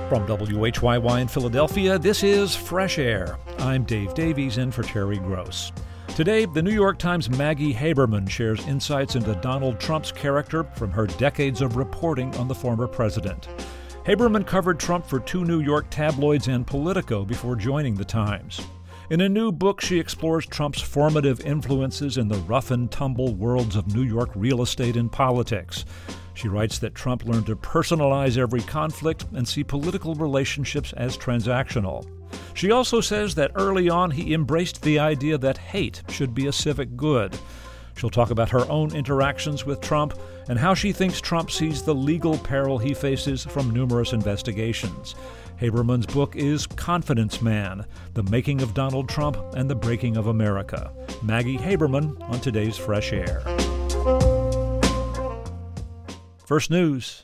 From WHYY in Philadelphia, this is Fresh Air. I'm Dave Davies in for Terry Gross. Today, the New York Times' Maggie Haberman shares insights into Donald Trump's character from her decades of reporting on the former president. Haberman covered Trump for two New York tabloids and Politico before joining the Times. In a new book, she explores Trump's formative influences in the rough-and-tumble worlds of New York real estate and politics. She writes that Trump learned to personalize every conflict and see political relationships as transactional. She also says that early on he embraced the idea that hate should be a civic good. She'll talk about her own interactions with Trump and how she thinks Trump sees the legal peril he faces from numerous investigations. Haberman's book is Confidence Man: The Making of Donald Trump and the Breaking of America. Maggie Haberman on today's Fresh Air. First News.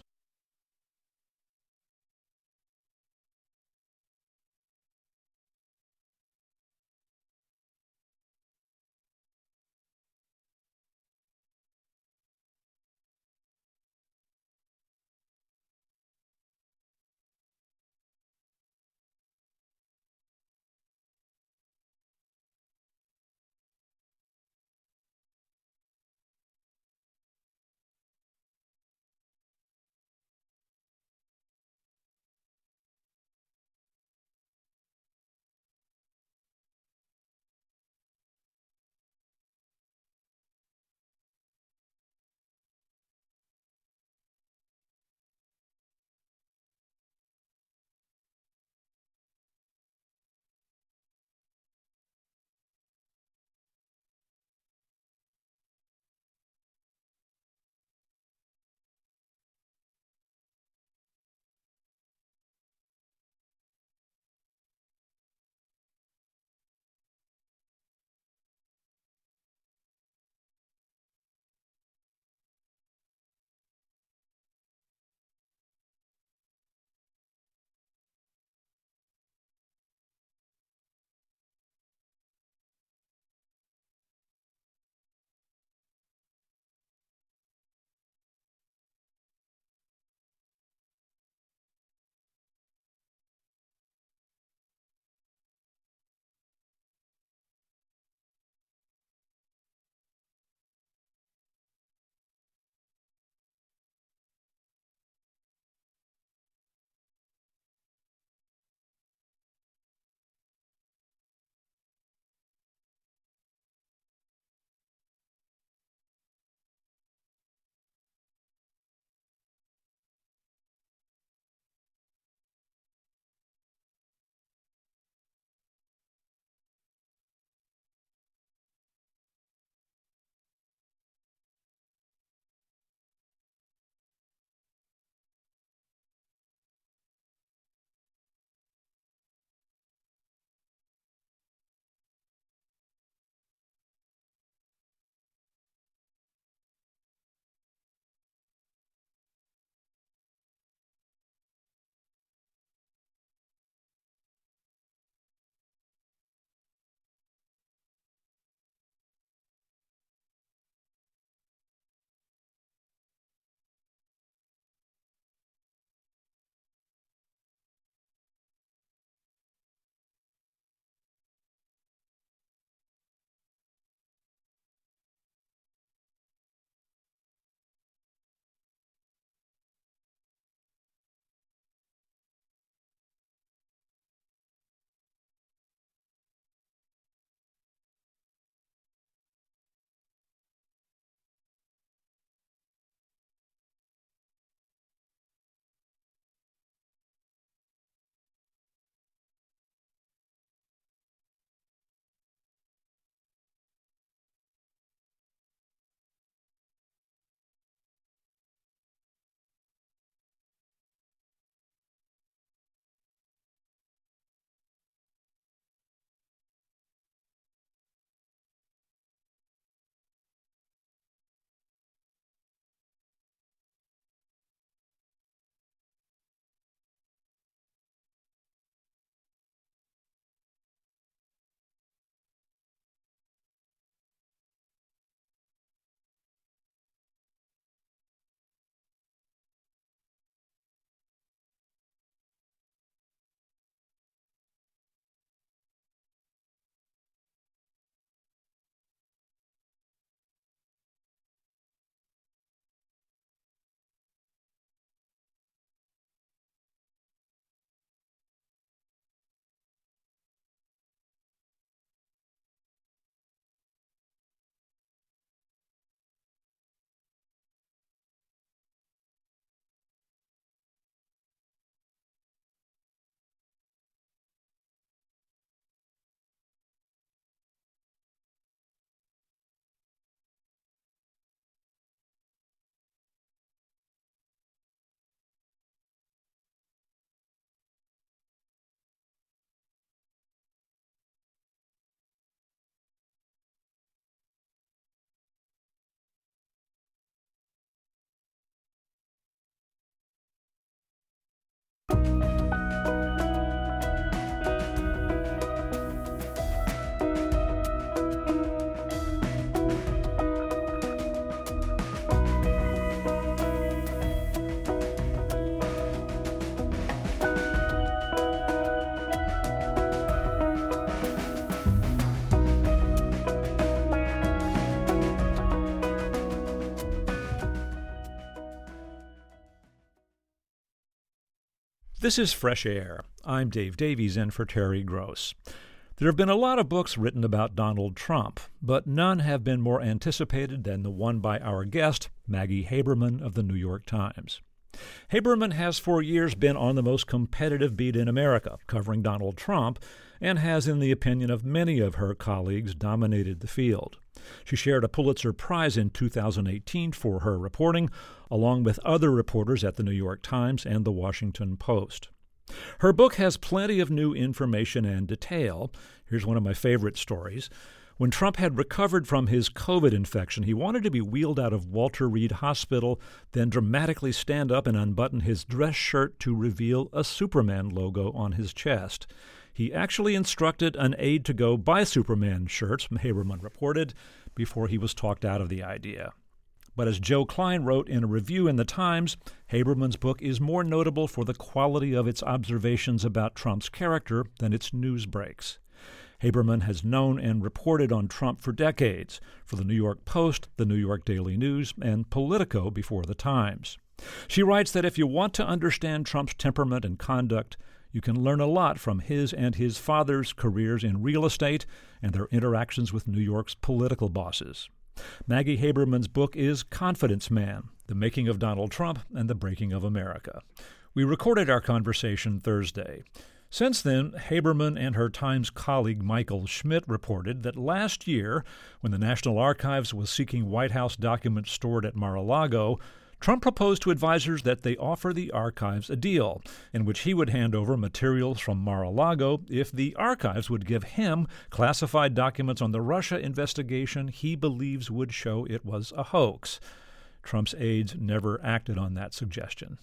This is Fresh Air. I'm Dave Davies in for Terry Gross. There have been a lot of books written about Donald Trump, but none have been more anticipated than the one by our guest, Maggie Haberman of the New York Times. Haberman has for years been on the most competitive beat in America, covering Donald Trump, and has, in the opinion of many of her colleagues, dominated the field. She shared a Pulitzer Prize in 2018 for her reporting, along with other reporters at the New York Times and the Washington Post. Her book has plenty of new information and detail. Here's one of my favorite stories. When Trump had recovered from his COVID infection, he wanted to be wheeled out of Walter Reed Hospital, then dramatically stand up and unbutton his dress shirt to reveal a Superman logo on his chest. He actually instructed an aide to go buy Superman shirts, Haberman reported, before he was talked out of the idea. But as Joe Klein wrote in a review in the Times, Haberman's book is more notable for the quality of its observations about Trump's character than its news breaks. Haberman has known and reported on Trump for decades, for the New York Post, the New York Daily News, and Politico before the Times. She writes that if you want to understand Trump's temperament and conduct, you can learn a lot from his and his father's careers in real estate and their interactions with New York's political bosses. Maggie Haberman's book is Confidence Man, The Making of Donald Trump and the Breaking of America. We recorded our conversation Thursday. Since then, Haberman and her Times colleague Michael Schmidt reported that last year, when the National Archives was seeking White House documents stored at Mar-a-Lago, Trump proposed to advisers that they offer the archives a deal in which he would hand over materials from Mar-a-Lago if the archives would give him classified documents on the Russia investigation he believes would show it was a hoax. Trump's aides never acted on that suggestion.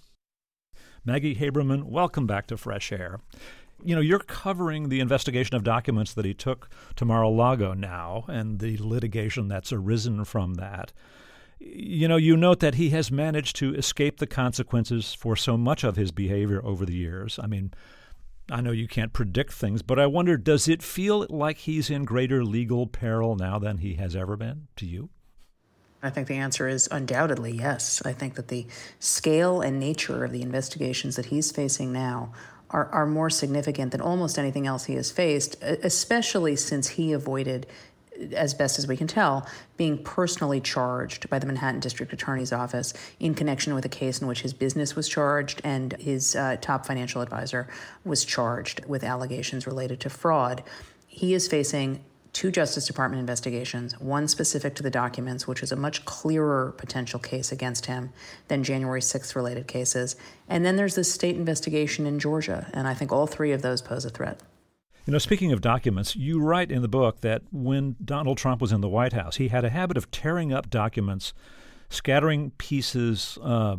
Maggie Haberman, welcome back to Fresh Air. You know, you're covering the investigation of documents that he took to Mar-a-Lago now and the litigation that's arisen from that. You know, you note that he has managed to escape the consequences for so much of his behavior over the years. I mean, I know you can't predict things, but I wonder, does it feel like he's in greater legal peril now than he has ever been to you? I think the answer is undoubtedly yes. I think that the scale and nature of the investigations that he's facing now are more significant than almost anything else he has faced, especially since he avoided, as best as we can tell, being personally charged by the Manhattan District Attorney's Office in connection with a case in which his business was charged and his top financial advisor was charged with allegations related to fraud. He is facing 2 Justice Department investigations, one specific to the documents, which is a much clearer potential case against him than January 6th related cases. And then there's this state investigation in Georgia, and I think all 3 of those pose a threat. You know, speaking of documents, you write in the book that when Donald Trump was in the White House, he had a habit of tearing up documents, scattering pieces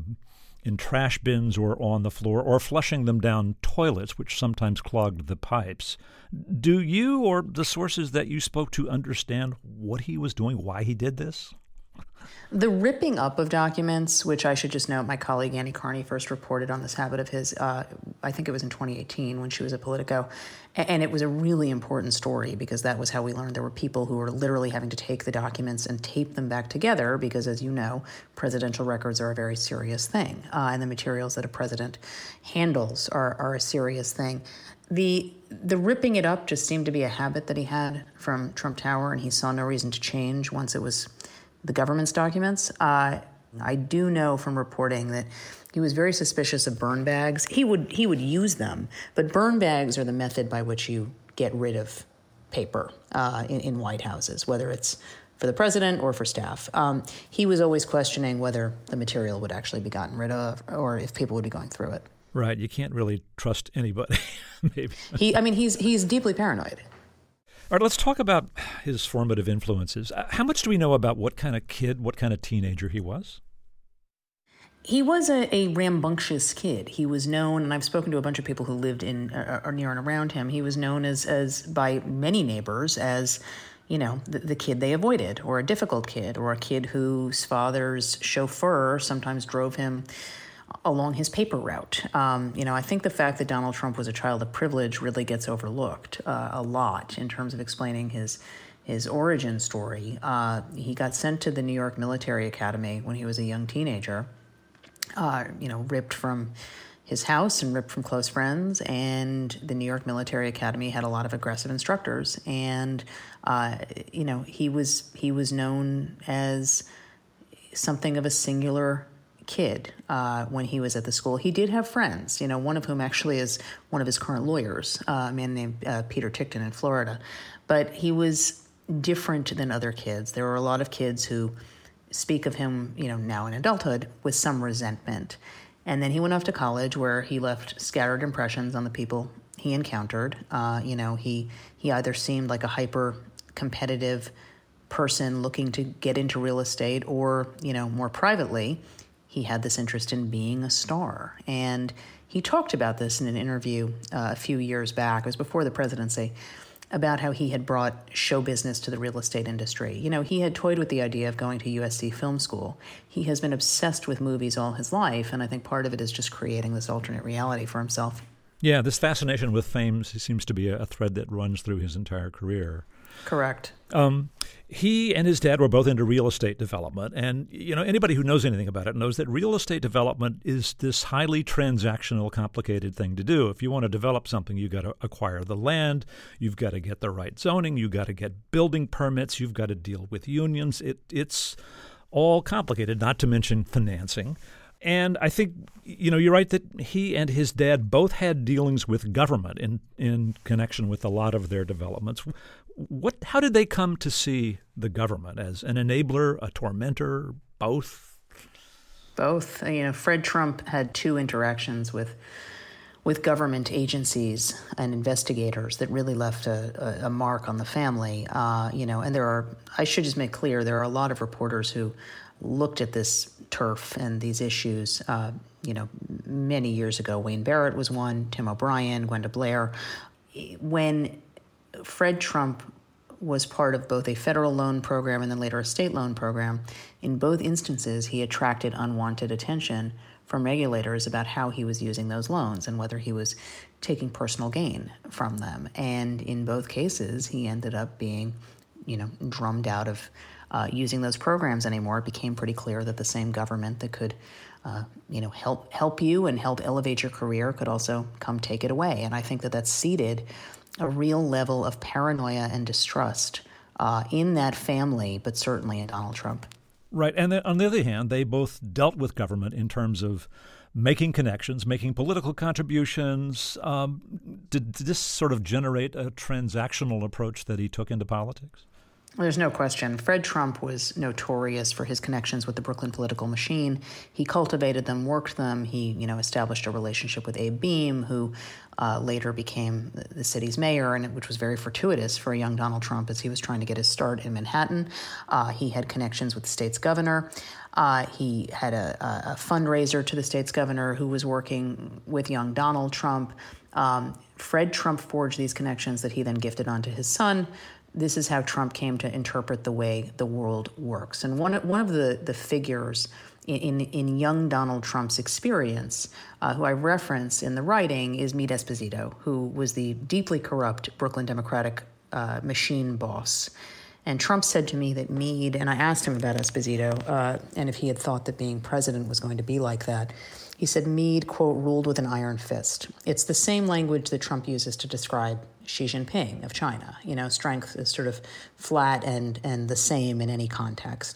in trash bins or on the floor, or flushing them down toilets, which sometimes clogged the pipes. Do you or the sources that you spoke to understand what he was doing, why he did this? The ripping up of documents, which I should just note, my colleague Annie Carney first reported on this habit of his, I think it was in 2018 when she was at Politico, and it was a really important story because that was how we learned there were people who were literally having to take the documents and tape them back together because, as you know, presidential records are a very serious thing, and the materials that a president handles are a serious thing. The ripping it up just seemed to be a habit that he had from Trump Tower, and he saw no reason to change once it was the government's documents. I do know from reporting that he was very suspicious of burn bags. He would use them, but burn bags are the method by which you get rid of paper in White Houses, whether it's for the president or for staff. He was always questioning whether the material would actually be gotten rid of or if people would be going through it. Right. You can't really trust anybody, maybe. He's deeply paranoid. All right, let's talk about his formative influences. How much do we know about what kind of kid, what kind of teenager he was? He was a rambunctious kid. He was known, and I've spoken to a bunch of people who lived in or near and around him. He was known as by many neighbors as, you know, the kid they avoided, or a difficult kid, or a kid whose father's chauffeur sometimes drove him along his paper route. I think the fact that Donald Trump was a child of privilege really gets overlooked a lot in terms of explaining his origin story. He got sent to the New York Military Academy when he was a young teenager, ripped from his house and ripped from close friends. And the New York Military Academy had a lot of aggressive instructors. And, he was known as something of a singular kid when he was at the school. He did have friends, one of whom actually is one of his current lawyers, a man named Peter Tickton in Florida. But he was different than other kids. There were a lot of kids who speak of him, now in adulthood, with some resentment. And then he went off to college where he left scattered impressions on the people he encountered. He either seemed like a hyper-competitive person looking to get into real estate or, more privately, he had this interest in being a star. And he talked about this in an interview a few years back. It was before the presidency, about how he had brought show business to the real estate industry. He had toyed with the idea of going to USC Film School. He has been obsessed with movies all his life, and I think part of it is just creating this alternate reality for himself. Yeah, this fascination with fame seems to be a thread that runs through his entire career. Correct. He and his dad were both into real estate development. And, anybody who knows anything about it knows that real estate development is this highly transactional, complicated thing to do. If you want to develop something, you've got to acquire the land. You've got to get the right zoning. You've got to get building permits. You've got to deal with unions. It's all complicated, not to mention financing. And I think, you're right that he and his dad both had dealings with government in connection with a lot of their developments. How did they come to see the government? As an enabler, a tormentor, both? Both. Fred Trump had two interactions with government agencies and investigators that really left a mark on the family. And I should just make clear, there are a lot of reporters who looked at this turf and these issues, many years ago. Wayne Barrett was one, Tim O'Brien, Gwenda Blair. When Fred Trump was part of both a federal loan program and then later a state loan program, in both instances, he attracted unwanted attention from regulators about how he was using those loans and whether he was taking personal gain from them. And in both cases, he ended up being, drummed out of using those programs anymore. It became pretty clear that the same government that could, help you and help elevate your career could also come take it away. And I think that that's seeded a real level of paranoia and distrust in that family, but certainly in Donald Trump. Right. And on the other hand, they both dealt with government in terms of making connections, making political contributions. Did this sort of generate a transactional approach that he took into politics? There's no question. Fred Trump was notorious for his connections with the Brooklyn political machine. He cultivated them, worked them. He, established a relationship with Abe Beame, who later became the city's mayor, and which was very fortuitous for a young Donald Trump as he was trying to get his start in Manhattan. He had connections with the state's governor. He had a fundraiser to the state's governor who was working with young Donald Trump. Fred Trump forged these connections that he then gifted onto his son. This is how Trump came to interpret the way the world works. And one of the figures in young Donald Trump's experience, who I reference in the writing, is Meade Esposito, who was the deeply corrupt Brooklyn Democratic machine boss. And Trump said to me that Meade, and I asked him about Esposito, and if he had thought that being president was going to be like that. He said Meade, quote, ruled with an iron fist. It's the same language that Trump uses to describe Xi Jinping of China. Strength is sort of flat and the same in any context,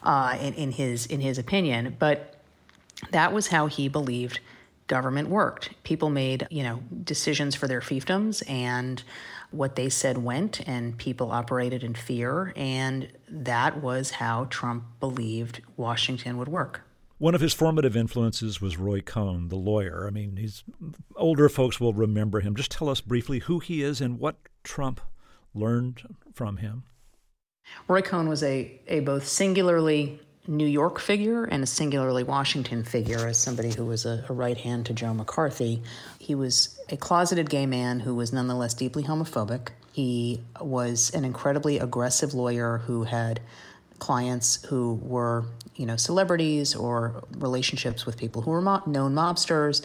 in his opinion. But that was how he believed government worked. People made, decisions for their fiefdoms, and what they said went, and people operated in fear. And that was how Trump believed Washington would work. One of his formative influences was Roy Cohn, the lawyer. I mean, older folks will remember him. Just tell us briefly who he is and what Trump learned from him. Roy Cohn was a both singularly New York figure and a singularly Washington figure, as somebody who was a right hand to Joe McCarthy. He was a closeted gay man who was nonetheless deeply homophobic. He was an incredibly aggressive lawyer who had clients who were, celebrities or relationships with people who were known mobsters.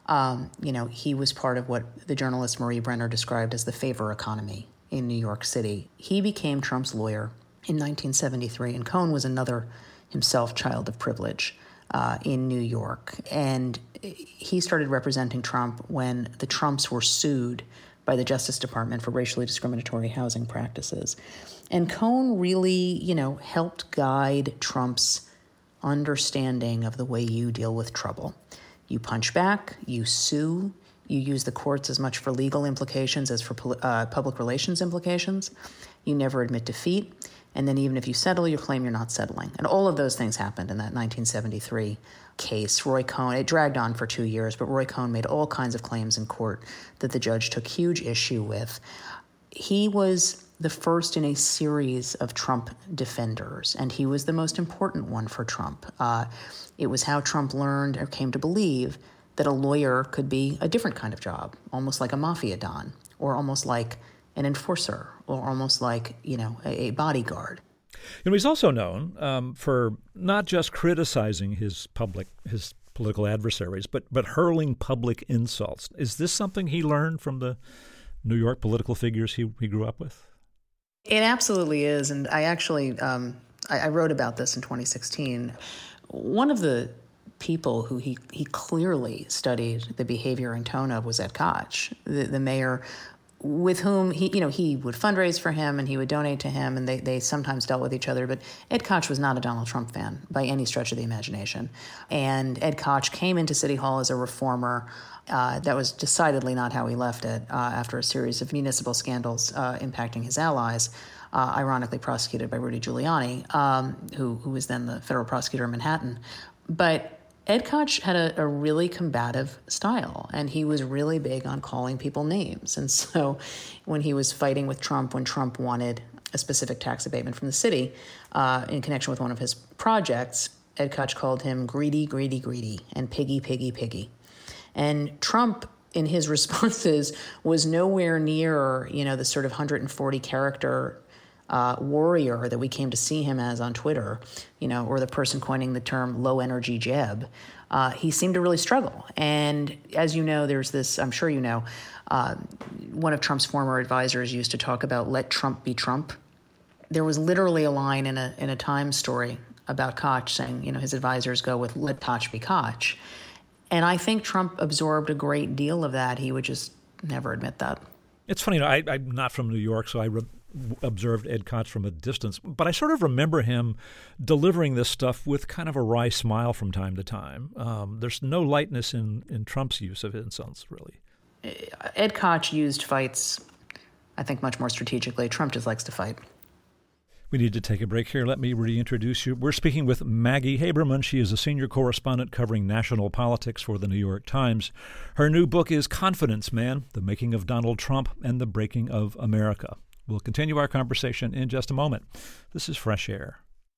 He was part of what the journalist Marie Brenner described as the favor economy in New York City. He became Trump's lawyer in 1973, and Cohn was another himself child of privilege. in New York. And he started representing Trump when the Trumps were sued by the Justice Department for racially discriminatory housing practices. And Cohn really, helped guide Trump's understanding of the way you deal with trouble. You punch back, you sue, you use the courts as much for legal implications as for public relations implications. You never admit defeat. And then even if you settle, you claim you're not settling. And all of those things happened in that 1973 case. Roy Cohn, it dragged on for 2 years, but Roy Cohn made all kinds of claims in court that the judge took huge issue with. He was the first in a series of Trump defenders, and he was the most important one for Trump. It was how Trump learned or came to believe that a lawyer could be a different kind of job, almost like a mafia don, or almost like an enforcer, or almost like, a bodyguard. He's also known for not just criticizing his political adversaries, but hurling public insults. Is this something he learned from the New York political figures he grew up with? It absolutely is, and I actually I wrote about this in 2016. One of the people who he clearly studied the behavior and tone of was Ed Koch, the mayor, with whom he would fundraise for him and he would donate to him, and they sometimes dealt with each other. But Ed Koch was not a Donald Trump fan by any stretch of the imagination. And Ed Koch came into City Hall as a reformer. That was decidedly not how he left it after a series of municipal scandals impacting his allies, ironically prosecuted by Rudy Giuliani, who was then the federal prosecutor in Manhattan. But Ed Koch had a really combative style, and he was really big on calling people names. And so when he was fighting with Trump, when Trump wanted a specific tax abatement from the city in connection with one of his projects, Ed Koch called him greedy, greedy, greedy, and piggy, piggy, piggy. And Trump, in his responses, was nowhere near, the sort of 140-character warrior that we came to see him as on Twitter, or the person coining the term low-energy Jeb. He seemed to really struggle. And as you know, there's this, I'm sure you know, one of Trump's former advisors used to talk about let Trump be Trump. There was literally a line in a Times story about Koch saying, his advisors go with let Koch be Koch. And I think Trump absorbed a great deal of that. He would just never admit that. It's funny, I'm not from New York, so I observed Ed Koch from a distance, but I sort of remember him delivering this stuff with kind of a wry smile from time to time. There's no lightness in Trump's use of insults, really. Ed Koch used fights, I think, much more strategically. Trump just likes to fight. We need to take a break here. Let me reintroduce you. We're speaking with Maggie Haberman. She is a senior correspondent covering national politics for the New York Times. Her new book is Confidence Man, The Making of Donald Trump and the Breaking of America. We'll continue our conversation in just a moment. This is Fresh Air.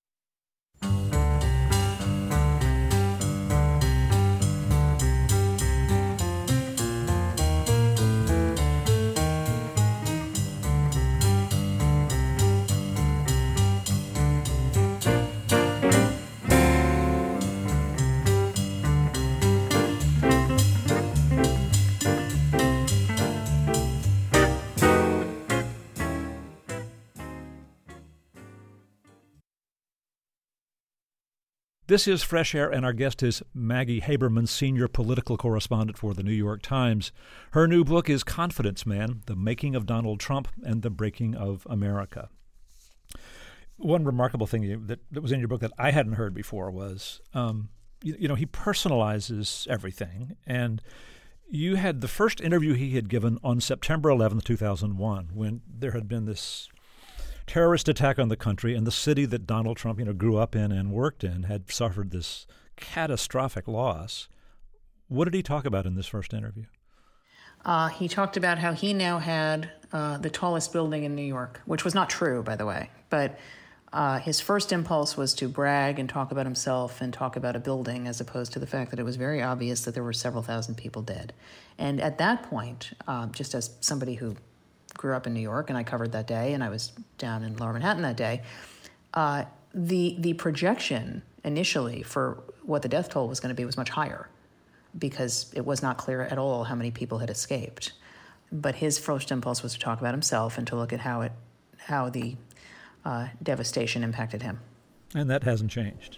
This is Fresh Air, and our guest is Maggie Haberman, senior political correspondent for the New York Times. Her new book is Confidence Man, The Making of Donald Trump and the Breaking of America. One remarkable thing that was in your book that I hadn't heard before was, he personalizes everything. And you had the first interview he had given on September 11th, 2001, when there had been this terrorist attack on the country, and the city that Donald Trump, grew up in and worked in had suffered this catastrophic loss. What did he talk about in this first interview? He talked about how he now had the tallest building in New York, which was not true, by the way. But his first impulse was to brag and talk about himself and talk about a building, as opposed to the fact that it was very obvious that there were several thousand people dead. And at that point, just as somebody who grew up in New York, and I covered that day, and I was down in Lower Manhattan that day, the projection initially for what the death toll was going to be was much higher, because it was not clear at all how many people had escaped. But his first impulse was to talk about himself and to look at how the devastation impacted him. And that hasn't changed.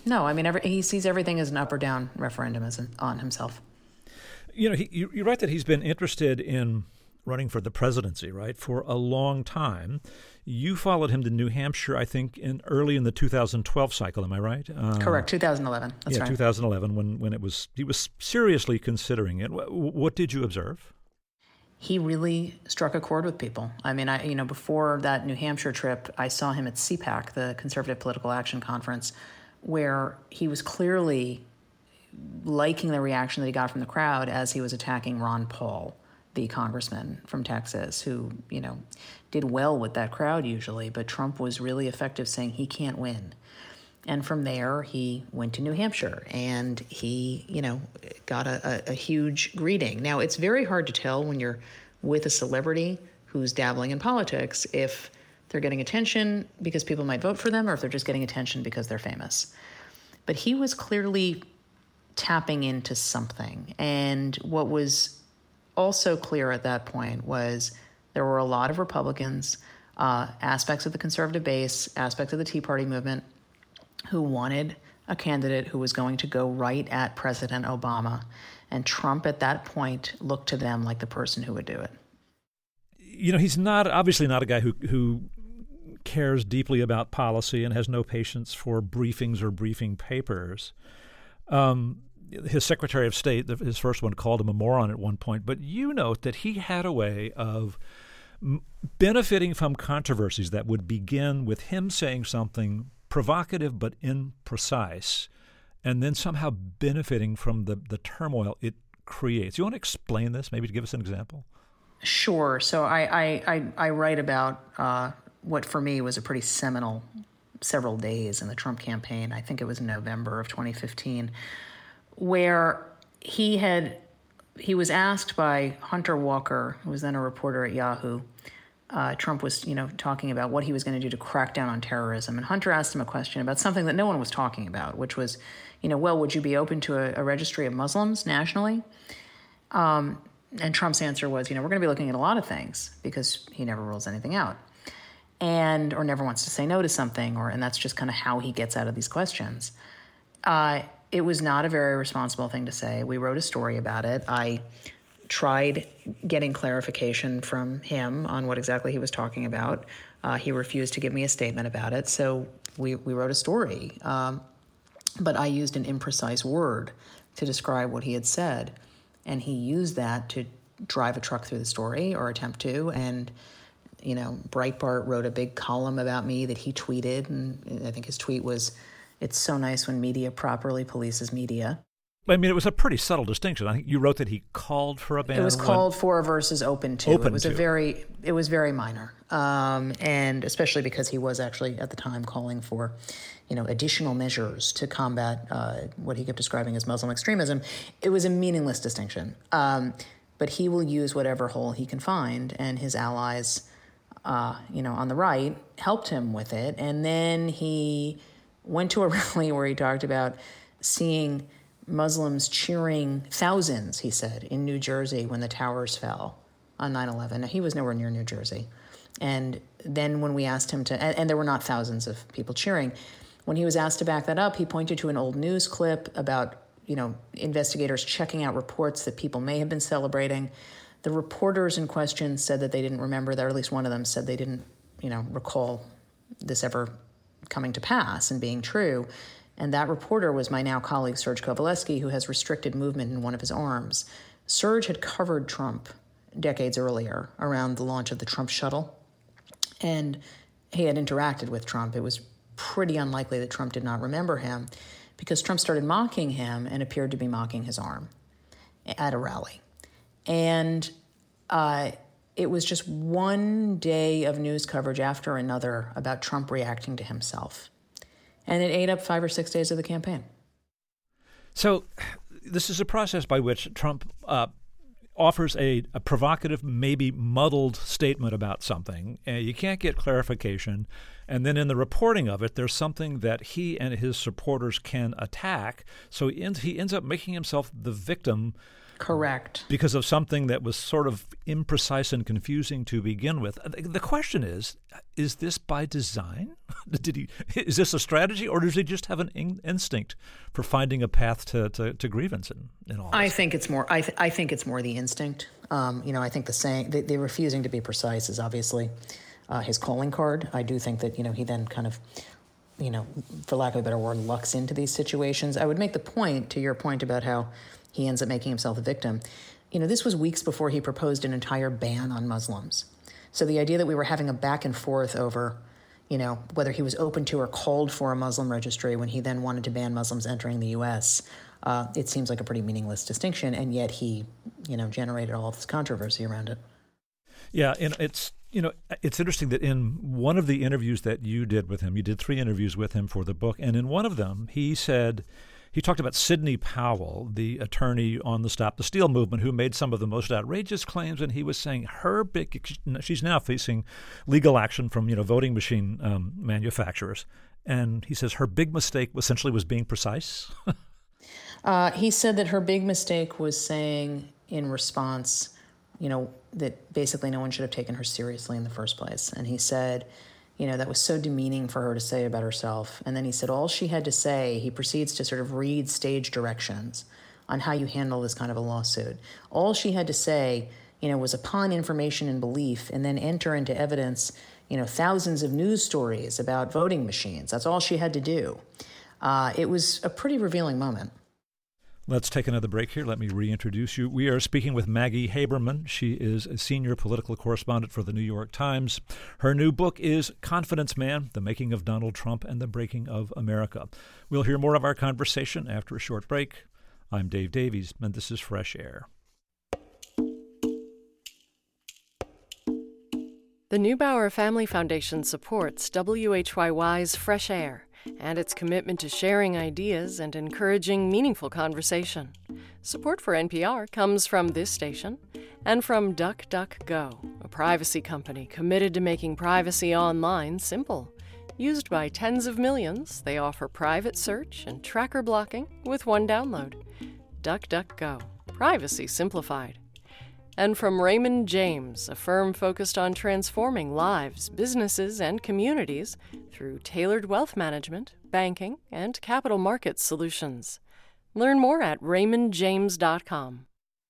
No, I mean, he sees everything as an up or down referendum on himself. You know, you're right that he's been interested in running for the presidency, right, for a long time. You followed him to New Hampshire, I think, early in the 2012 cycle. Am I right? Correct, 2011. That's right. 2011, when he was seriously considering it. What did you observe? He really struck a chord with people. I mean, before that New Hampshire trip, I saw him at CPAC, the Conservative Political Action Conference, where he was clearly liking the reaction that he got from the crowd as he was attacking Ron Paul, the congressman from Texas, who, did well with that crowd usually, but Trump was really effective saying he can't win. And from there, he went to New Hampshire, and he, got a huge greeting. Now, it's very hard to tell when you're with a celebrity who's dabbling in politics if they're getting attention because people might vote for them or if they're just getting attention because they're famous. But he was clearly tapping into something. And what was also clear at that point was there were a lot of Republicans, aspects of the conservative base, aspects of the Tea Party movement, who wanted a candidate who was going to go right at President Obama. And Trump at that point looked to them like the person who would do it. He's obviously not a guy who cares deeply about policy and has no patience for briefings or briefing papers. His Secretary of State, his first one, called him a moron at one point. But you note that he had a way of benefiting from controversies that would begin with him saying something provocative but imprecise, and then somehow benefiting from the turmoil it creates. You want to explain this, maybe to give us an example? Sure. So I write about what for me was a pretty seminal several days in the Trump campaign. I think it was November of 2015, where he was asked by Hunter Walker, who was then a reporter at Yahoo. Trump was, talking about what he was going to do to crack down on terrorism. And Hunter asked him a question about something that no one was talking about, which was, would you be open to a registry of Muslims nationally? And Trump's answer was, we're going to be looking at a lot of things, because he never rules anything out, or never wants to say no to something, and that's just kind of how he gets out of these questions. It was not a very responsible thing to say. We wrote a story about it. I tried getting clarification from him on what exactly he was talking about. He refused to give me a statement about it, so we wrote a story. But I used an imprecise word to describe what he had said, and he used that to drive a truck through the story, or attempt to, and Breitbart wrote a big column about me that he tweeted, and I think his tweet was, "It's so nice when media properly polices media." I mean, it was a pretty subtle distinction. I think you wrote that he called for a ban. It was called for versus open to. It was very minor, and especially because he was actually at the time calling for, additional measures to combat what he kept describing as Muslim extremism. It was a meaningless distinction, but he will use whatever hole he can find, and his allies, on the right helped him with it. And then he went to a rally where he talked about seeing Muslims cheering, thousands, he said, in New Jersey when the towers fell on 9/11. Now, he was nowhere near New Jersey. And then when we asked him to, and there were not thousands of people cheering, when he was asked to back that up, he pointed to an old news clip about, investigators checking out reports that people may have been celebrating. The reporters in question said that they didn't remember that, or at least one of them said they didn't, recall this ever coming to pass and being true. And that reporter was my now colleague, Serge Kovaleski, who has restricted movement in one of his arms. Serge had covered Trump decades earlier around the launch of the Trump shuttle, and he had interacted with Trump. It was pretty unlikely that Trump did not remember him, because Trump started mocking him and appeared to be mocking his arm at a rally. And it was just one day of news coverage after another about Trump reacting to himself. And it ate up 5 or 6 days of the campaign. So this is a process by which Trump offers a provocative, maybe muddled statement about something. You can't get clarification. And then in the reporting of it, there's something that he and his supporters can attack. So he ends up making himself the victim Correct. Because of something that was sort of imprecise and confusing to begin with. The question is this by design? Is this a strategy, or does he just have an instinct for finding a path to grievance in all this? I think it's more. I think it's more the instinct. I think the saying, the refusing to be precise, is obviously his calling card. I do think that he then kind of, for lack of a better word, lucks into these situations. I would make the point, to your point about how he ends up making himself a victim. This was weeks before he proposed an entire ban on Muslims. So the idea that we were having a back and forth over, whether he was open to or called for a Muslim registry when he then wanted to ban Muslims entering the U.S., it seems like a pretty meaningless distinction, and yet he, generated all this controversy around it. Yeah, and it's interesting that in one of the interviews that you did with him, you did 3 interviews with him for the book, and in one of them he talked about Sidney Powell, the attorney on the Stop the Steal movement, who made some of the most outrageous claims, and he was saying she's now facing legal action from voting machine manufacturers, and he says her big mistake essentially was being precise. He said that her big mistake was saying in response, that basically no one should have taken her seriously in the first place. And he said, that was so demeaning for her to say about herself. And then he said all she had to say, he proceeds to sort of read stage directions on how you handle this kind of a lawsuit. All she had to say, was upon information and belief, and then enter into evidence, thousands of news stories about voting machines. That's all she had to do. It was a pretty revealing moment. Let's take another break here. Let me reintroduce you. We are speaking with Maggie Haberman. She is a senior political correspondent for the New York Times. Her new book is Confidence Man, The Making of Donald Trump and the Breaking of America. We'll hear more of our conversation after a short break. I'm Dave Davies, and this is Fresh Air. The Neubauer Family Foundation supports WHYY's Fresh Air and its commitment to sharing ideas and encouraging meaningful conversation. Support for NPR comes from this station and from DuckDuckGo, a privacy company committed to making privacy online simple. Used by tens of millions, they offer private search and tracker blocking with one download. DuckDuckGo, privacy simplified. And from Raymond James, a firm focused on transforming lives, businesses, and communities through tailored wealth management, banking, and capital markets solutions. Learn more at raymondjames.com.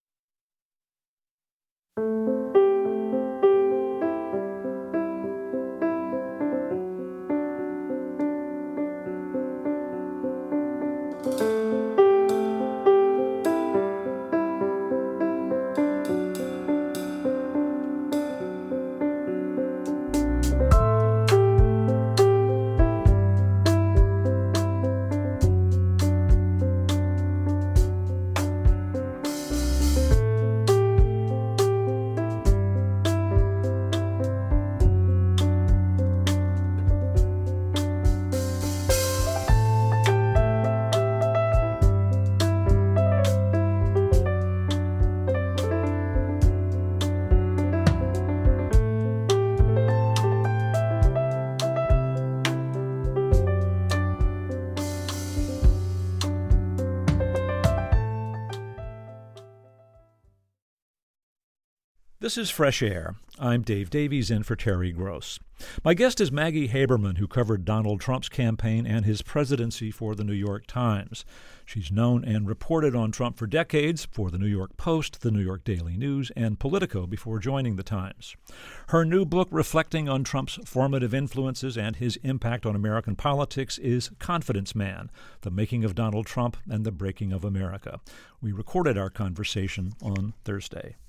This is Fresh Air. I'm Dave Davies, in for Terry Gross. My guest is Maggie Haberman, who covered Donald Trump's campaign and his presidency for the New York Times. She's known and reported on Trump for decades for the New York Post, the New York Daily News, and Politico before joining the Times. Her new book reflecting on Trump's formative influences and his impact on American politics is Confidence Man, The Making of Donald Trump and the Breaking of America. We recorded our conversation on Thursday.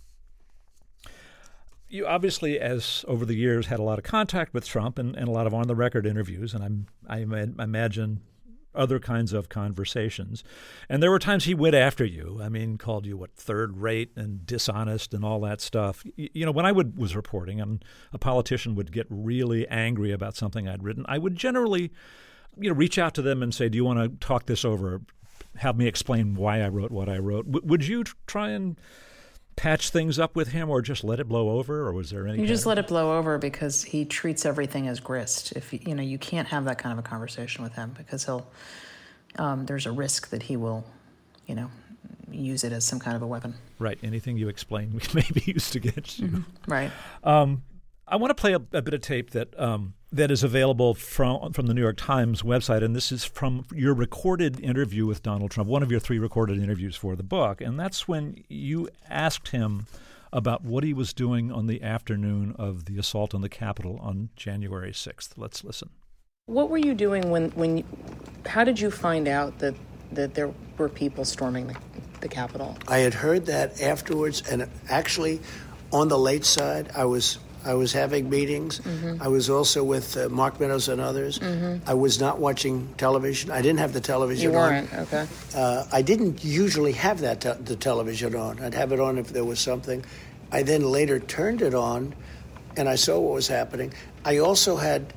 You obviously, as over the years, had a lot of contact with Trump and a lot of on-the-record interviews, and I imagine other kinds of conversations. And there were times he went after you. I mean, called you, third-rate and dishonest and all that stuff. When I was reporting and a politician would get really angry about something I'd written, I would generally, reach out to them and say, do you want to talk this over? Have me explain why I wrote what I wrote. Would you try and patch things up with him, or just let it blow over, or was there any? You just let it blow over because he treats everything as grist. If you can't have that kind of a conversation with him because he'll. There's a risk that he will, use it as some kind of a weapon. Right. Anything you explain may be used against you. Mm-hmm. Right. I want to play a bit of tape that that is available from the New York Times website, and this is from your recorded interview with Donald Trump, one of your 3 recorded interviews for the book, and that's when you asked him about what he was doing on the afternoon of the assault on the Capitol on January 6th. Let's listen. What were you doing when how did you find out that there were people storming the Capitol? I had heard that afterwards, and actually on the late side, I was having meetings. Mm-hmm. I was also with Mark Meadows and others. Mm-hmm. I was not watching television. I didn't have the television on. You weren't, okay. I didn't usually have the television on. I'd have it on if there was something. I then later turned it on, and I saw what was happening. I also had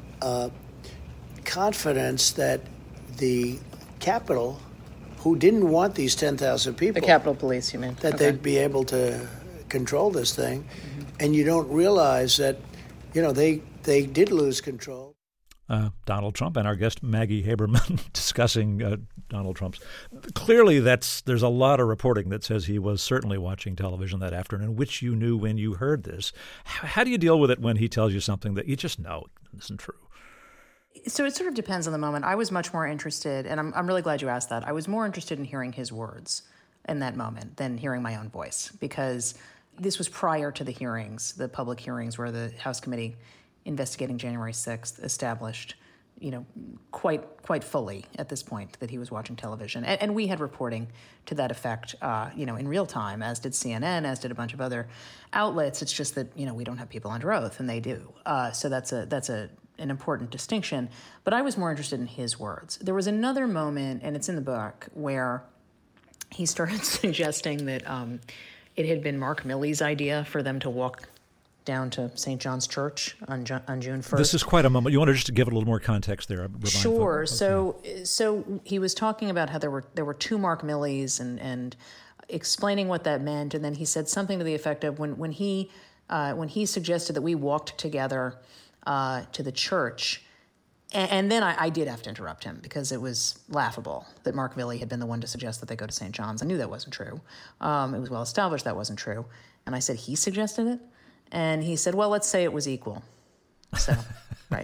confidence that the Capitol, who didn't want these 10,000 people... The Capitol Police, you mean? That they'd be able to control this thing. Mm-hmm. And you don't realize that, they did lose control. Donald Trump and our guest Maggie Haberman discussing Donald Trump's. Clearly, there's a lot of reporting that says he was certainly watching television that afternoon, which you knew when you heard this. How do you deal with it when he tells you something that you just know isn't true? So it sort of depends on the moment. I was much more interested, and I'm really glad you asked that. I was more interested in hearing his words in that moment than hearing my own voice, because this was prior to the hearings, the public hearings where the House Committee investigating January 6th established, quite fully at this point that he was watching television. And we had reporting to that effect, in real time, as did CNN, as did a bunch of other outlets. It's just that, we don't have people under oath, and they do. So that's an important distinction. But I was more interested in his words. There was another moment, and it's in the book, where he started suggesting that it had been Mark Milley's idea for them to walk down to St. John's Church on June 1st. This is quite a moment. You want to just give it a little more context there? Sure. So he was talking about how there were 2 Mark Milleys and explaining what that meant, and then he said something to the effect of when he suggested that we walked together to the church. And then I did have to interrupt him because it was laughable that Mark Milley had been the one to suggest that they go to St. John's. I knew that wasn't true. It was well established that wasn't true. And I said, he suggested it? And he said, well, let's say it was equal. So, right.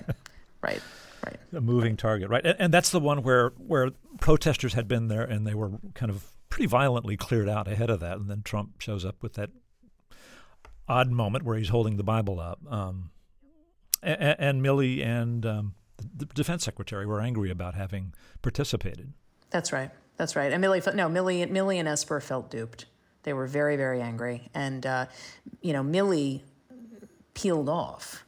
A moving target, right? And that's the one where protesters had been there and they were kind of pretty violently cleared out ahead of that. And then Trump shows up with that odd moment where he's holding the Bible up. And Milley and the defense secretary were angry about having participated. That's right. And Milley and Esper felt duped. They were very, very angry. And, Milley peeled off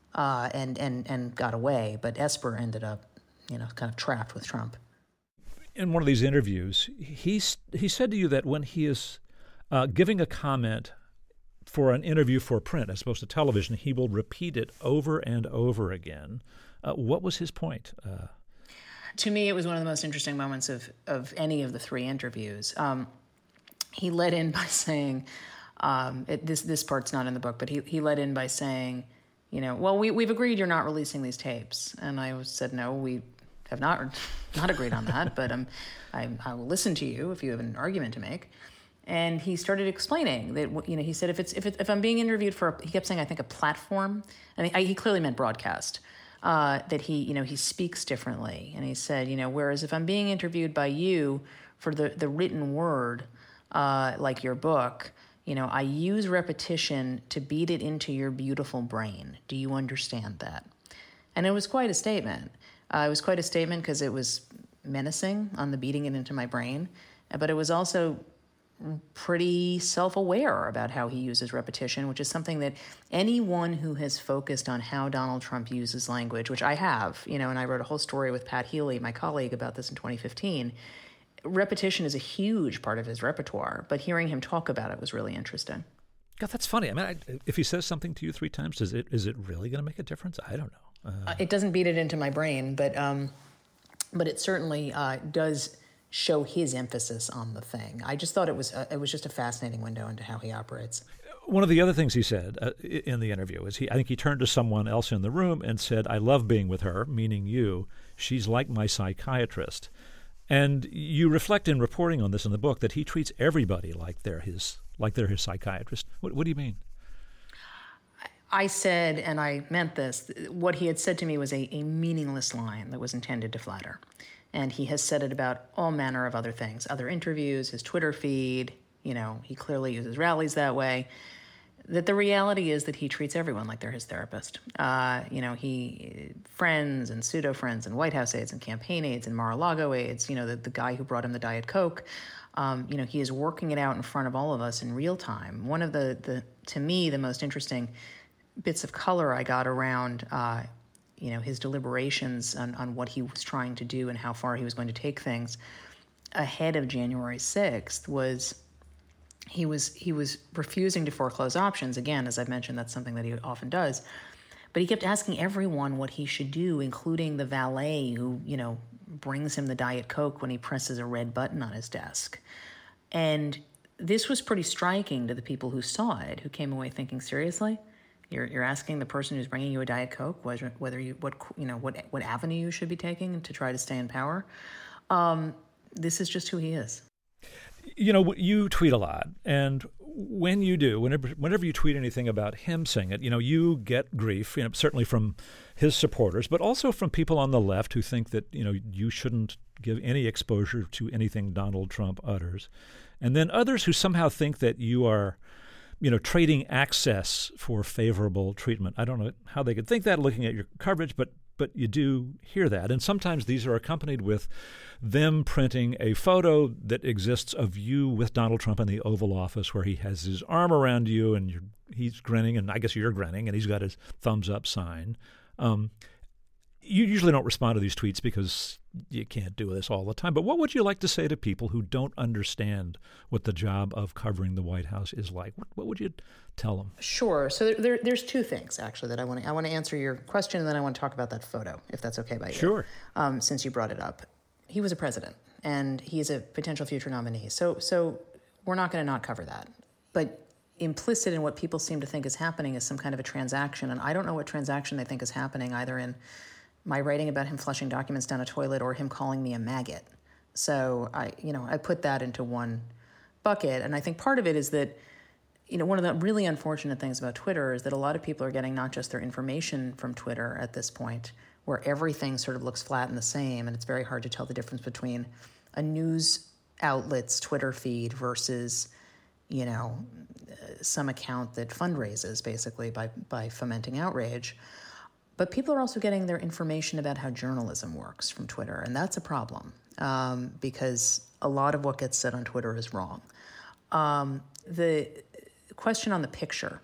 and got away, but Esper ended up, kind of trapped with Trump. In one of these interviews, he said to you that when he is giving a comment for an interview for print as opposed to television, he will repeat it over and over again. What was his point? To me, it was one of the most interesting moments of any of the 3 interviews. He led in by saying, this part's not in the book, but he led in by saying, well, we've agreed you're not releasing these tapes. And I said, no, we have not agreed on that, but I will listen to you if you have an argument to make. And he started explaining that, he said, if I'm being interviewed he kept saying, I think, a platform. And he clearly meant broadcast. That he speaks differently. And he said, whereas if I'm being interviewed by you for the written word, like your book, I use repetition to beat it into your beautiful brain. Do you understand that? And it was quite a statement. It was quite a statement because it was menacing on the beating it into my brain, but it was also pretty self-aware about how he uses repetition, which is something that anyone who has focused on how Donald Trump uses language, which I have, and I wrote a whole story with Pat Healy, my colleague, about this in 2015. Repetition is a huge part of his repertoire, but hearing him talk about it was really interesting. God, that's funny. I mean, if he says something to you 3 times, is it really going to make a difference? I don't know. It doesn't beat it into my brain, but it certainly does show his emphasis on the thing. I just thought it was just a fascinating window into how he operates. One of the other things he said in the interview is I think he turned to someone else in the room and said, I love being with her, meaning you. She's like my psychiatrist. And you reflect in reporting on this in the book that he treats everybody like they're his psychiatrist. What do you mean? I said, and I meant this, what he had said to me was a meaningless line that was intended to flatter. And he has said it about all manner of other things, other interviews, his Twitter feed, he clearly uses rallies that way. That the reality is that he treats everyone like they're his therapist. He friends and pseudo-friends and White House aides and campaign aides and Mar-a-Lago aides, the guy who brought him the Diet Coke. He is working it out in front of all of us in real time. One of the to me, the most interesting bits of color I got around, his deliberations on what he was trying to do and how far he was going to take things ahead of January 6th was he was refusing to foreclose options. Again, as I've mentioned, that's something that he often does. But he kept asking everyone what he should do, including the valet who, brings him the Diet Coke when he presses a red button on his desk. And this was pretty striking to the people who saw it, who came away thinking, seriously? You're asking the person who's bringing you a Diet Coke what avenue you should be taking to try to stay in power. This is just who he is. You tweet a lot, and when you do, whenever you tweet anything about him saying it, you get grief, certainly from his supporters, but also from people on the left who think that, you shouldn't give any exposure to anything Donald Trump utters. And then others who somehow think that you are trading access for favorable treatment. I don't know how they could think that looking at your coverage, but you do hear that. And sometimes these are accompanied with them printing a photo that exists of you with Donald Trump in the Oval Office where he has his arm around you and he's grinning, and I guess you're grinning, and he's got his thumbs up sign. You usually don't respond to these tweets because you can't do this all the time. But what would you like to say to people who don't understand what the job of covering the White House is like? What would you tell them? Sure. So there's two things, actually, that I want to answer your question, and then I want to talk about that photo, if that's okay by you. Sure. Since you brought it up. He was a president, and he's a potential future nominee. So we're not going to not cover that. But implicit in what people seem to think is happening is some kind of a transaction, and I don't know what transaction they think is happening, either in my writing about him flushing documents down a toilet or him calling me a maggot. So I put that into one bucket. And I think part of it is that, one of the really unfortunate things about Twitter is that a lot of people are getting not just their information from Twitter at this point, where everything sort of looks flat and the same, and it's very hard to tell the difference between a news outlet's Twitter feed versus, some account that fundraises basically by fomenting outrage. But people are also getting their information about how journalism works from Twitter, and that's a problem because a lot of what gets said on Twitter is wrong. The question on the picture.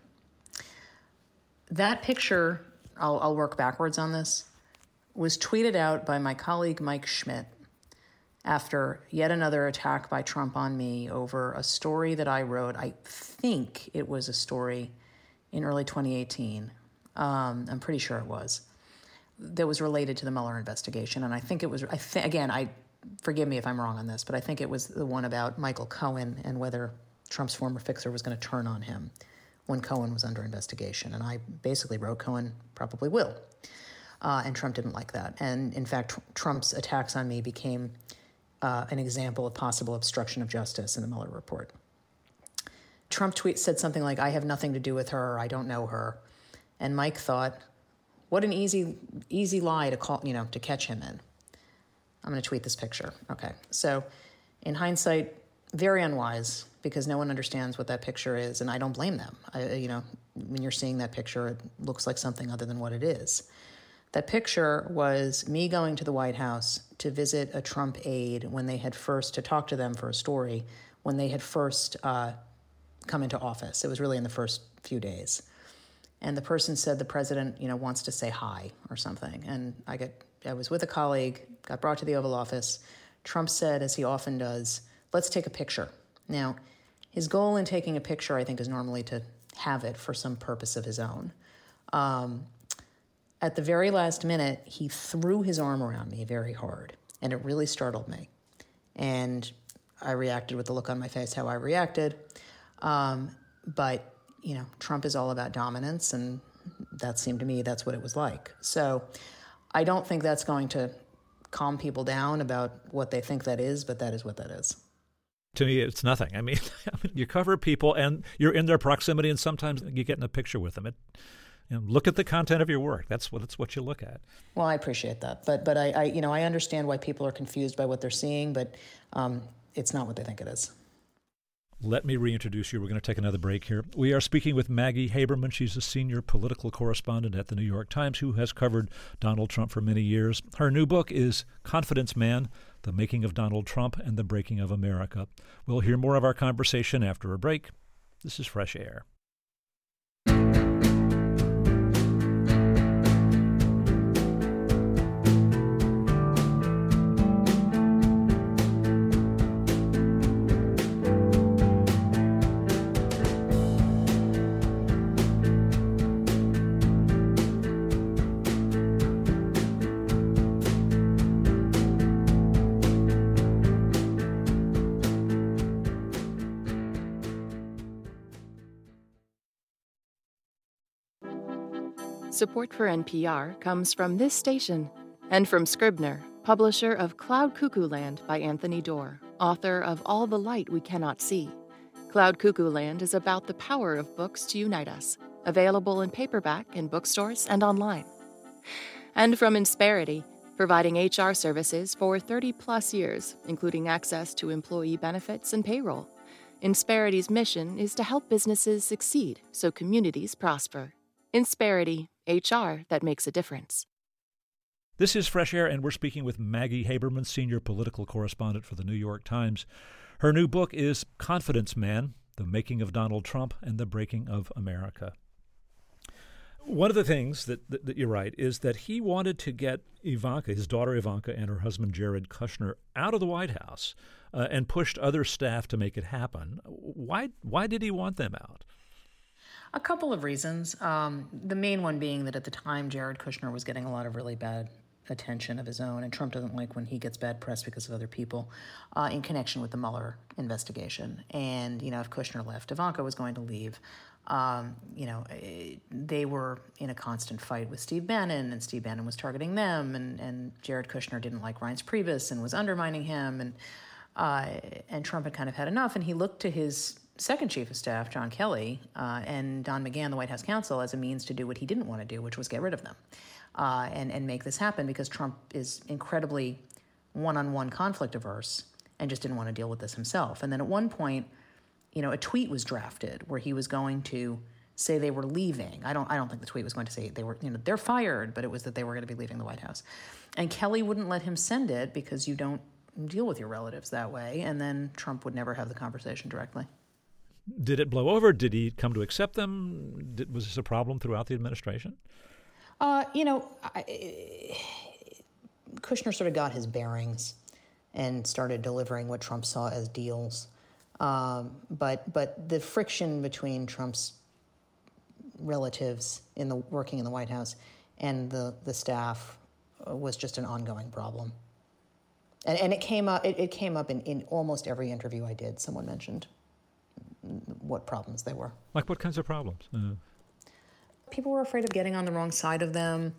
That picture, I'll work backwards on this, was tweeted out by my colleague Mike Schmidt after yet another attack by Trump on me over a story that I wrote. I think it was a story in early 2018. I'm pretty sure it was, that was related to the Mueller investigation. And I think it was, forgive me if I'm wrong on this, but I think it was the one about Michael Cohen and whether Trump's former fixer was going to turn on him when Cohen was under investigation. And I basically wrote, Cohen probably will. And Trump didn't like that. And in fact, Trump's attacks on me became an example of possible obstruction of justice in the Mueller report. Trump said something like, I have nothing to do with her, I don't know her. And Mike thought, what an easy lie to call, to catch him in. I'm going to tweet this picture. Okay. So in hindsight, very unwise because no one understands what that picture is. And I don't blame them. When you're seeing that picture, it looks like something other than what it is. That picture was me going to the White House to visit a Trump aide to talk to them for a story, when they had first come into office. It was really in the first few days. And the person said the president, wants to say hi or something. And I was with a colleague, got brought to the Oval Office. Trump said, as he often does, let's take a picture. Now, his goal in taking a picture, I think, is normally to have it for some purpose of his own. At the very last minute, he threw his arm around me very hard, and it really startled me. And I reacted with the look on my face how I reacted. But Trump is all about dominance, and that seemed to me that's what it was like. So I don't think that's going to calm people down about what they think that is, but that is what that is. To me, it's nothing. I mean, you cover people and you're in their proximity, and sometimes you get in a picture with them. Look at the content of your work. That's what you look at. Well, I appreciate that, but I understand why people are confused by what they're seeing, but it's not what they think it is. Let me reintroduce you. We're going to take another break here. We are speaking with Maggie Haberman. She's a senior political correspondent at the New York Times who has covered Donald Trump for many years. Her new book is Confidence Man: The Making of Donald Trump and the Breaking of America. We'll hear more of our conversation after a break. This is Fresh Air. Support for NPR comes from this station and from Scribner, publisher of Cloud Cuckoo Land by Anthony Doerr, author of All the Light We Cannot See. Cloud Cuckoo Land is about the power of books to unite us, available in paperback in bookstores and online. And from Insperity, providing HR services for 30-plus years, including access to employee benefits and payroll. Insperity's mission is to help businesses succeed so communities prosper. Insperity, HR that makes a difference. This is Fresh Air, and we're speaking with Maggie Haberman, senior political correspondent for the New York Times. Her new book is Confidence Man: The Making of Donald Trump and the Breaking of America. One of the things that you write is that he wanted to get Ivanka, his daughter Ivanka, and her husband Jared Kushner out of the White House and pushed other staff to make it happen. Why did he want them out? A couple of reasons. The main one being that at the time, Jared Kushner was getting a lot of really bad attention of his own, and Trump doesn't like when he gets bad press because of other people in connection with the Mueller investigation. And, if Kushner left, Ivanka was going to leave. They were in a constant fight with Steve Bannon, and Steve Bannon was targeting them, and Jared Kushner didn't like Reince Priebus and was undermining him, and Trump had kind of had enough, and he looked to his second chief of staff, John Kelly, and Don McGahn, the White House counsel, as a means to do what he didn't want to do, which was get rid of them and make this happen, because Trump is incredibly one-on-one conflict averse and just didn't want to deal with this himself. And then at one point, a tweet was drafted where he was going to say they were leaving. I don't think the tweet was going to say they were, they're fired, but it was that they were going to be leaving the White House. And Kelly wouldn't let him send it because you don't deal with your relatives that way. And then Trump would never have the conversation directly. Did it blow over? Did he come to accept them? Was this a problem throughout the administration? Kushner sort of got his bearings and started delivering what Trump saw as deals. But the friction between Trump's relatives working in the White House and the staff was just an ongoing problem. And it came up in almost every interview I did. Someone mentioned what problems they were. Like what kinds of problems? People were afraid of getting on the wrong side of them.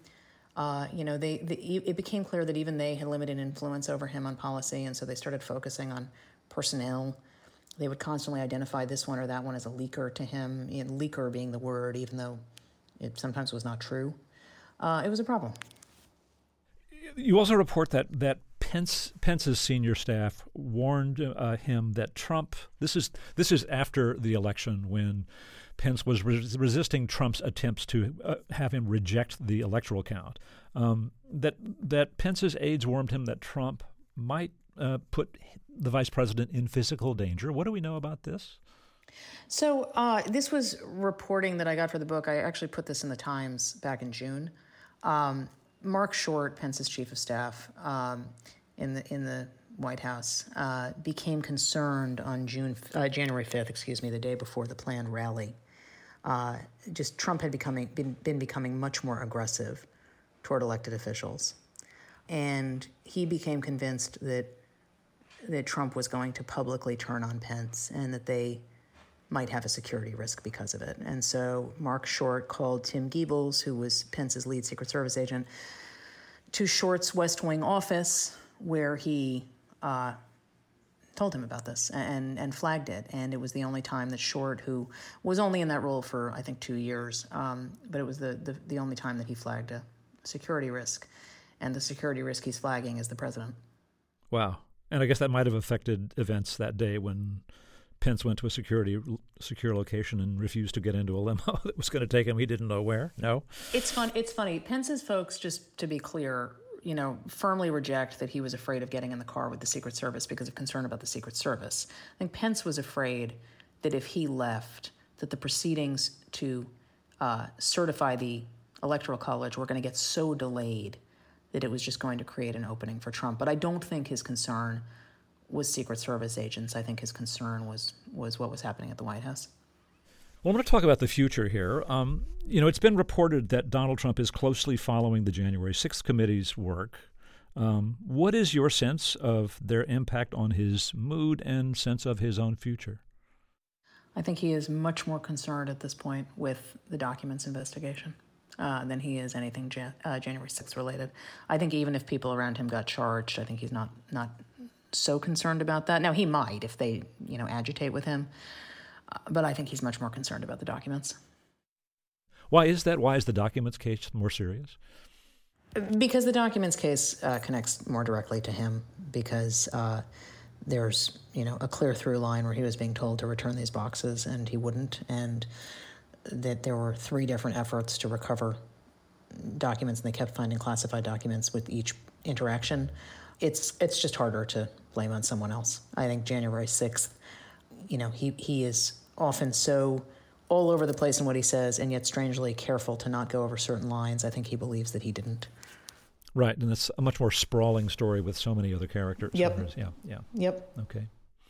It became clear that even they had limited influence over him on policy, and so they started focusing on personnel. They would constantly identify this one or that one as a leaker to him, leaker being the word, even though it sometimes was not true. It was a problem. You also report that Pence's senior staff warned him that Trump. This is after the election when Pence was resisting Trump's attempts to have him reject the electoral count. That Pence's aides warned him that Trump might put the vice president in physical danger. What do we know about this? So this was reporting that I got for the book. I actually put this in the Times back in June. Mark Short, Pence's chief of staff in the White House, became concerned on January 5th, the day before the planned rally. Trump had been becoming much more aggressive toward elected officials, and he became convinced that Trump was going to publicly turn on Pence and that they might have a security risk because of it. And so Mark Short called Tim Giebels, who was Pence's lead Secret Service agent, to Short's West Wing office, where he told him about this and flagged it. And it was the only time that Short, who was only in that role for, I think, 2 years, but it was the only time that he flagged a security risk. And the security risk he's flagging is the president. Wow. And I guess that might have affected events that day when Pence went to a secure location and refused to get into a limo that was going to take him he didn't know where. No? It's funny. Pence's folks, just to be clear, firmly reject that he was afraid of getting in the car with the Secret Service because of concern about the Secret Service. I think Pence was afraid that if he left, that the proceedings to certify the Electoral College were going to get so delayed that it was just going to create an opening for Trump. But I don't think his concern was Secret Service agents. I think his concern was what was happening at the White House. Well, I'm going to talk about the future here. It's been reported that Donald Trump is closely following the January 6th committee's work. What is your sense of their impact on his mood and sense of his own future? I think he is much more concerned at this point with the documents investigation than he is anything January 6th related. I think even if people around him got charged, I think he's not so concerned about that. Now, he might if they, agitate with him, but I think he's much more concerned about the documents. Why is that? Why is the documents case more serious? Because the documents case connects more directly to him, because there's, a clear through line where he was being told to return these boxes and he wouldn't, and that there were 3 different efforts to recover documents, and they kept finding classified documents with each interaction. It's just harder to blame on someone else. I think January 6th, he is often so all over the place in what he says, and yet strangely careful to not go over certain lines. I think he believes that he didn't. Right, and it's a much more sprawling story with so many other characters. Yep. Yeah. Yep. Okay.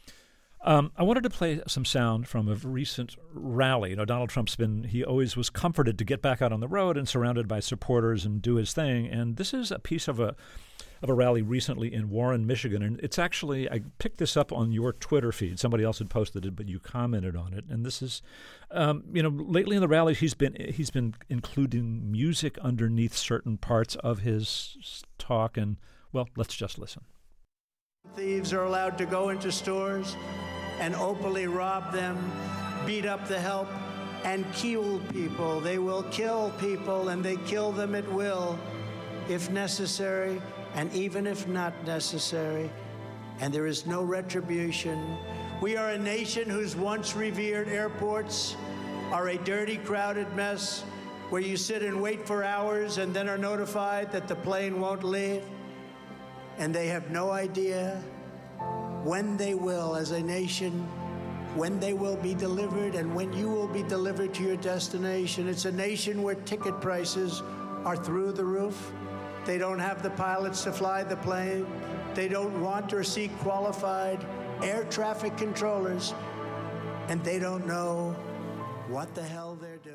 I wanted to play some sound from a recent rally. Donald Trump's he always was comforted to get back out on the road and surrounded by supporters and do his thing. And this is a piece of a rally recently in Warren, Michigan. And it's actually, I picked this up on your Twitter feed. Somebody else had posted it, but you commented on it. And this is, lately in the rally, he's been including music underneath certain parts of his talk. And, well, let's just listen. Thieves are allowed to go into stores and openly rob them, beat up the help, and kill people. They will kill people, and they kill them at will, if necessary, and even if not necessary. And there is no retribution. We are a nation whose once revered airports are a dirty, crowded mess where you sit and wait for hours and then are notified that the plane won't leave. And they have no idea when they will, as a nation, when they will be delivered and when you will be delivered to your destination. It's a nation where ticket prices are through the roof. They don't have the pilots to fly the plane. They don't want or seek qualified air traffic controllers. And they don't know what the hell they're doing.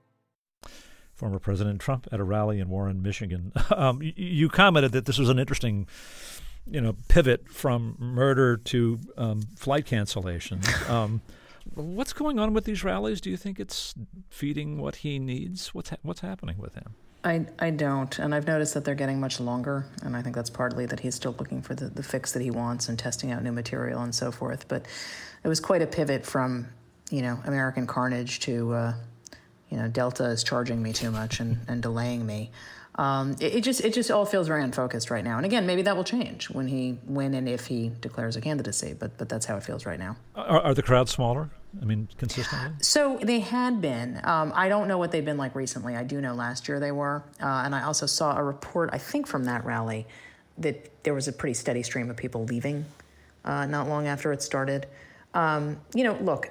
Former President Trump at a rally in Warren, Michigan. You commented that this was an interesting, pivot from murder to flight cancellation. What's going on with these rallies? Do you think it's feeding what he needs? What's happening with him? I don't, and I've noticed that they're getting much longer, and I think that's partly that he's still looking for the fix that he wants and testing out new material and so forth. But it was quite a pivot from, American carnage to Delta is charging me too much and delaying me. It just all feels very unfocused right now. And again, maybe that will change when and if he declares a candidacy. But that's how it feels right now. Are the crowds smaller? I mean, consistently? So they had been. I don't know what they've been like recently. I do know last year they were. And I also saw a report, I think from that rally, that there was a pretty steady stream of people leaving not long after it started. Look,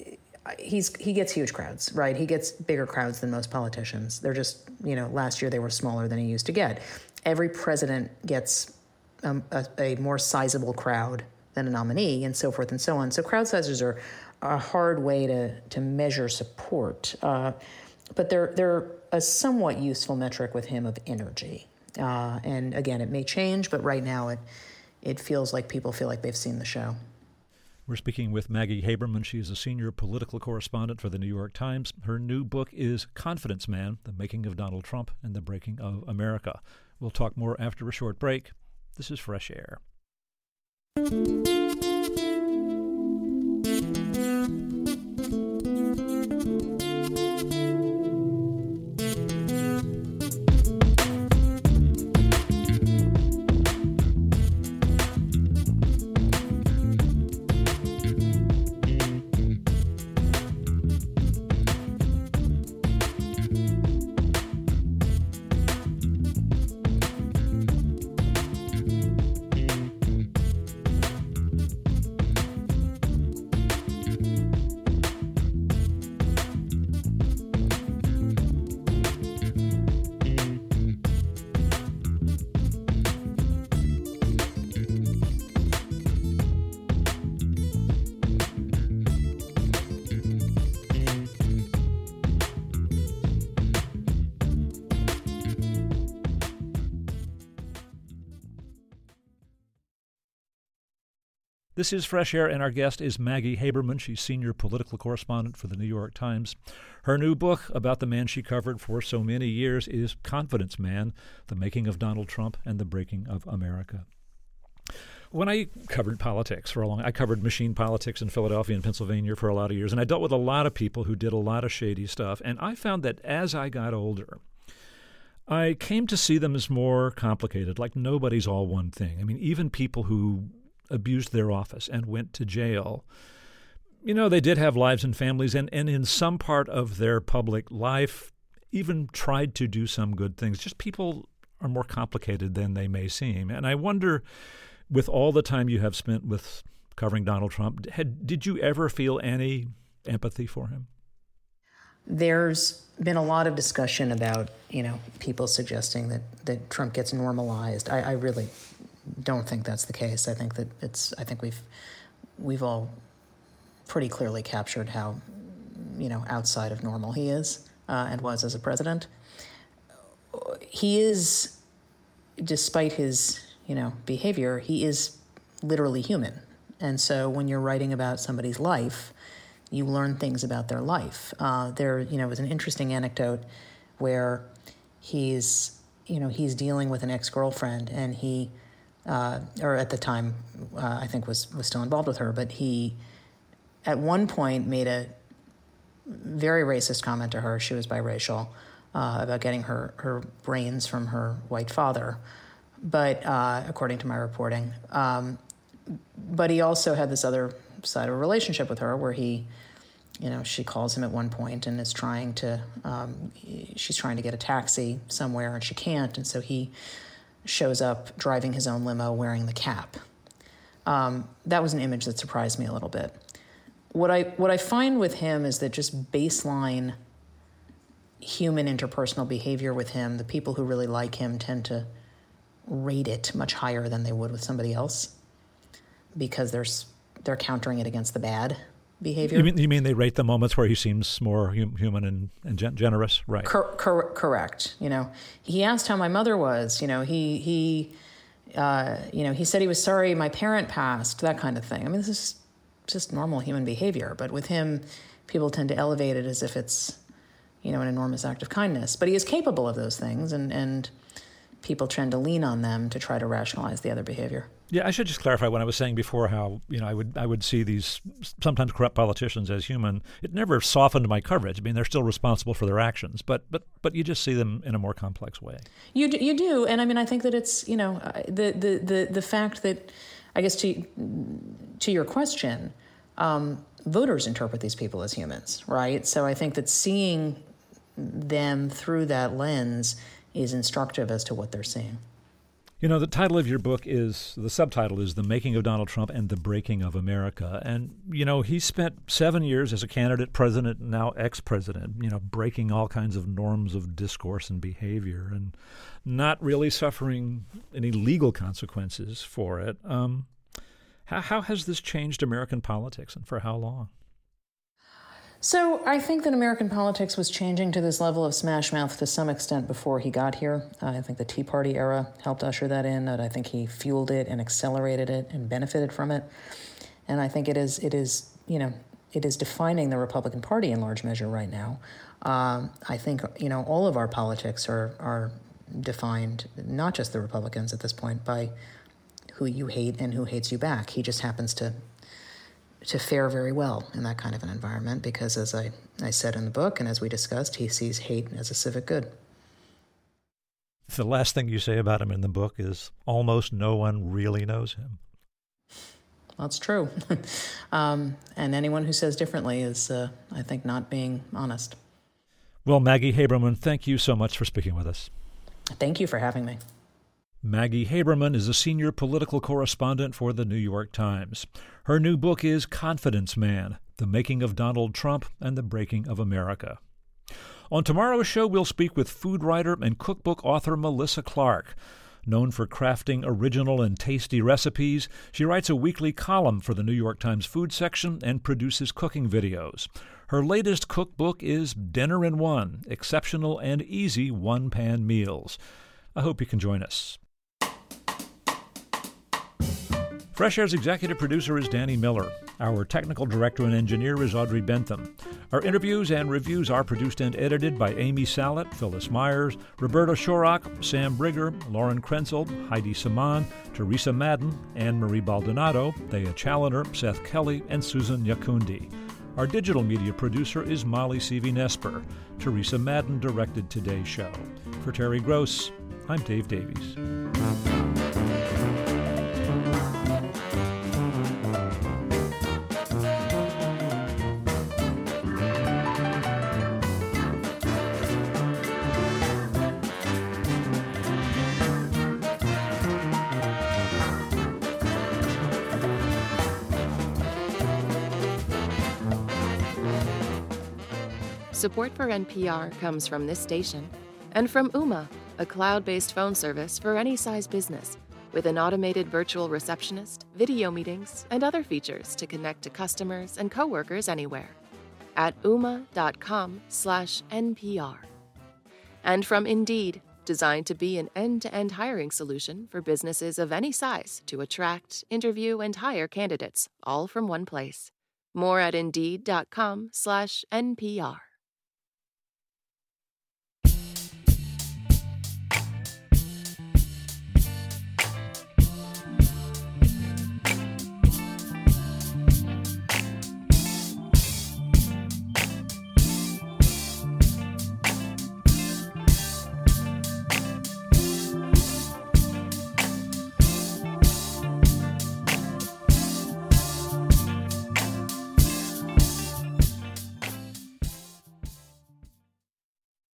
he gets huge crowds, right? He gets bigger crowds than most politicians. They're just, last year they were smaller than he used to get. Every president gets a more sizable crowd than a nominee and so forth and so on. So crowd sizes are a hard way to measure support. But they're a somewhat useful metric with him of energy. And again, it may change, but right now it feels like people feel like they've seen the show. We're speaking with Maggie Haberman. She is a senior political correspondent for the New York Times. Her new book is Confidence Man, The Making of Donald Trump and the Breaking of America. We'll talk more after a short break. This is Fresh Air. This is Fresh Air, and our guest is Maggie Haberman. She's senior political correspondent for the New York Times. Her new book about the man she covered for so many years is Confidence Man, The Making of Donald Trump and the Breaking of America. When I covered politics for a long time, I covered machine politics in Philadelphia and Pennsylvania for a lot of years, and I dealt with a lot of people who did a lot of shady stuff. And I found that as I got older, I came to see them as more complicated, like nobody's all one thing. I mean, even people who abused their office and went to jail, you know, they did have lives and families, and in some part of their public life even tried to do some good things. Just people are more complicated than they may seem. And I wonder, with all the time you have spent with covering Donald Trump, did you ever feel any empathy for him? There's been a lot of discussion about, people suggesting that Trump gets normalized. I really don't think that's the case. I think we've all pretty clearly captured how, outside of normal he is and was as a president. He is, despite his, behavior, he is literally human. And so when you're writing about somebody's life, you learn things about their life. There was an interesting anecdote where he's dealing with an ex-girlfriend, and he, or at the time, I think was still involved with her, but he, at one point, made a very racist comment to her. She was biracial, about getting her brains from her white father, but according to my reporting. But he also had this other side of a relationship with her where he, she calls him at one point and is she's trying to get a taxi somewhere and she can't. And so he shows up driving his own limo wearing the cap. That was an image that surprised me a little bit. What I find with him is that just baseline human interpersonal behavior with him, the people who really like him tend to rate it much higher than they would with somebody else because they're countering it against the bad behavior. You mean they rate the moments where he seems more human and generous, right? Correct. He asked how my mother was. He said he was sorry my parent passed, that kind of thing. I mean, this is just normal human behavior. But with him, people tend to elevate it as if it's, an enormous act of kindness. But he is capable of those things, and people tend to lean on them to try to rationalize the other behavior. Yeah, I should just clarify what I was saying before, how I would see these sometimes corrupt politicians as human. It never softened my coverage. I mean, they're still responsible for their actions, but you just see them in a more complex way. You do, and I mean, I think that it's the fact that, I guess to your question, voters interpret these people as humans, right? So I think that seeing them through that lens is instructive as to what they're seeing. The title of your book the subtitle is The Making of Donald Trump and the Breaking of America. And, he spent 7 years as a candidate, president, now ex-president, breaking all kinds of norms of discourse and behavior and not really suffering any legal consequences for it. How has this changed American politics, and for how long? So I think that American politics was changing to this level of smash mouth to some extent before he got here. I think the Tea Party era helped usher that in, and I think he fueled it and accelerated it and benefited from it. And I think it is defining the Republican Party in large measure right now. I think, all of our politics are defined, not just the Republicans at this point, by who you hate and who hates you back. He just happens to fare very well in that kind of an environment because, as I said in the book and as we discussed, he sees hate as a civic good. The last thing you say about him in the book is almost no one really knows him. Well, it's true. And anyone who says differently is, I think, not being honest. Well, Maggie Haberman, thank you so much for speaking with us. Thank you for having me. Maggie Haberman is a senior political correspondent for The New York Times. Her new book is Confidence Man: The Making of Donald Trump and the Breaking of America. On tomorrow's show, we'll speak with food writer and cookbook author Melissa Clark. Known for crafting original and tasty recipes, she writes a weekly column for the New York Times food section and produces cooking videos. Her latest cookbook is Dinner in One: Exceptional and Easy One-Pan Meals. I hope you can join us. Fresh Air's executive producer is Danny Miller. Our technical director and engineer is Audrey Bentham. Our interviews and reviews are produced and edited by Amy Sallet, Phyllis Myers, Roberta Shorak, Sam Brigger, Lauren Krenzel, Heidi Saman, Teresa Madden, Anne-Marie Baldonado, Thea Challoner, Seth Kelly, and Susan Yakundi. Our digital media producer is Molly Seavey-Nesper. Teresa Madden directed today's show. For Terry Gross, I'm Dave Davies. Support for NPR comes from this station and from Ooma, a cloud-based phone service for any size business with an automated virtual receptionist, video meetings, and other features to connect to customers and coworkers anywhere at ooma.com/NPR. And from Indeed, designed to be an end-to-end hiring solution for businesses of any size to attract, interview, and hire candidates all from one place. More at Indeed.com/NPR.